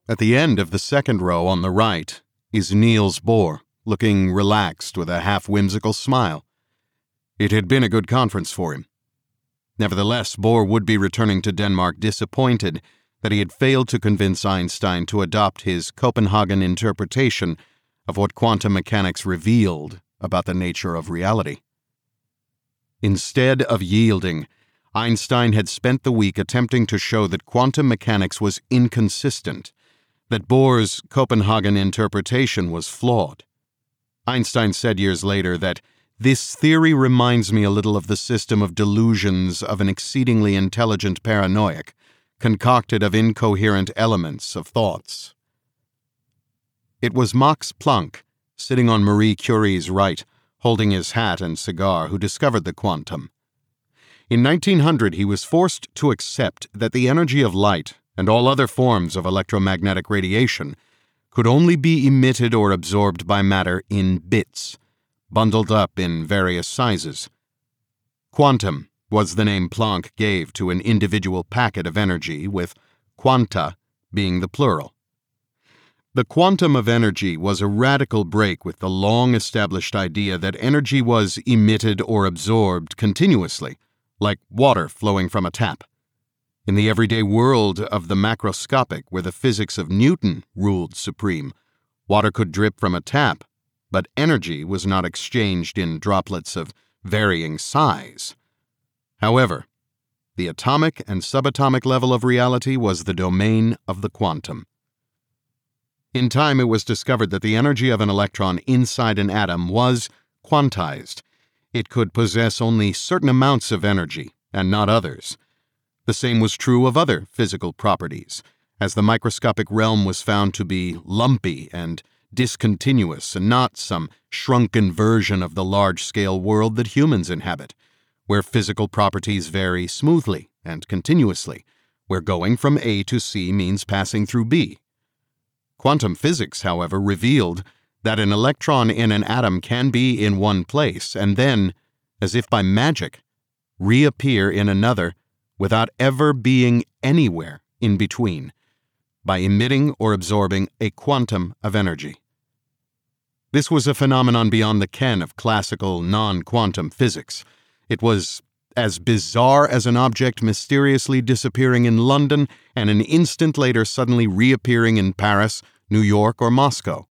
At the end of the second row on the right is Niels Bohr, looking relaxed with a half-whimsical smile. It had been a good conference for him. Nevertheless, Bohr would be returning to Denmark disappointed that he had failed to convince Einstein to adopt his Copenhagen interpretation of what quantum mechanics revealed about the nature of reality. Instead of yielding, Einstein had spent the week attempting to show that quantum mechanics was inconsistent, that Bohr's Copenhagen interpretation was flawed. Einstein said years later that this theory reminds me a little of the system of delusions of an exceedingly intelligent paranoiac, concocted of incoherent elements of thoughts. It was Max Planck, sitting on Marie Curie's right, holding his hat and cigar, who discovered the quantum. In 1900, he was forced to accept that the energy of light and all other forms of electromagnetic radiation could only be emitted or absorbed by matter in bits, bundled up in various sizes. Quantum was the name Planck gave to an individual packet of energy, with quanta being the plural. The quantum of energy was a radical break with the long-established idea that energy was emitted or absorbed continuously, like water flowing from a tap. In the everyday world of the macroscopic, where the physics of Newton ruled supreme, water could drip from a tap, but energy was not exchanged in droplets of varying size. However, the atomic and subatomic level of reality was the domain of the quantum. In time, it was discovered that the energy of an electron inside an atom was quantized. It could possess only certain amounts of energy, and not others. The same was true of other physical properties, as the microscopic realm was found to be lumpy and discontinuous, and not some shrunken version of the large-scale world that humans inhabit, where physical properties vary smoothly and continuously, where going from A to C means passing through B. Quantum physics, however, revealed that an electron in an atom can be in one place and then, as if by magic, reappear in another without ever being anywhere in between, by emitting or absorbing a quantum of energy. This was a phenomenon beyond the ken of classical non-quantum physics. It was as bizarre as an object mysteriously disappearing in London and an instant later suddenly reappearing in Paris, New York, or Moscow.